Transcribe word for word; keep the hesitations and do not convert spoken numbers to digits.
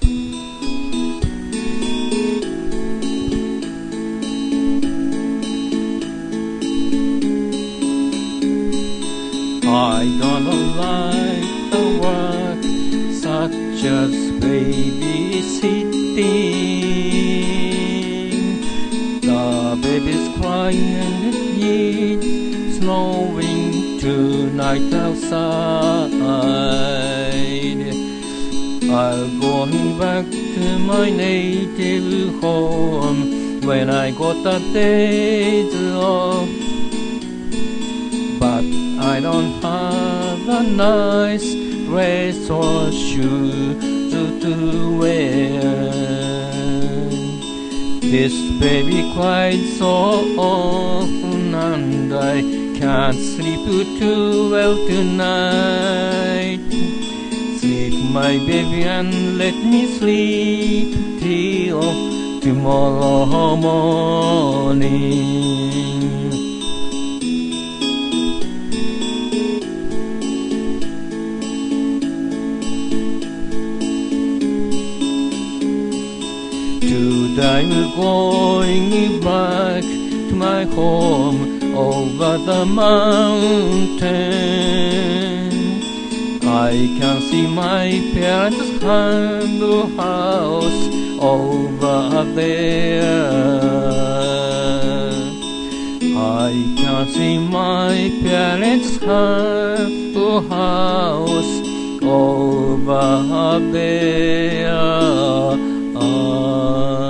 I don't like the work such as babysitting. The baby's crying and it needs snowing tonight outside. I'll go back to my native home when I got the days off. But I don't have a nice dress or shoes to wear. This baby cried so often and I can't sleep too well tonight. Sleep, my baby, and let me sleep till tomorrow morning. Today I'm going back to my home over the mountain. I can see my parents' humble house over there. I can see my parents' humble house over there. Ah.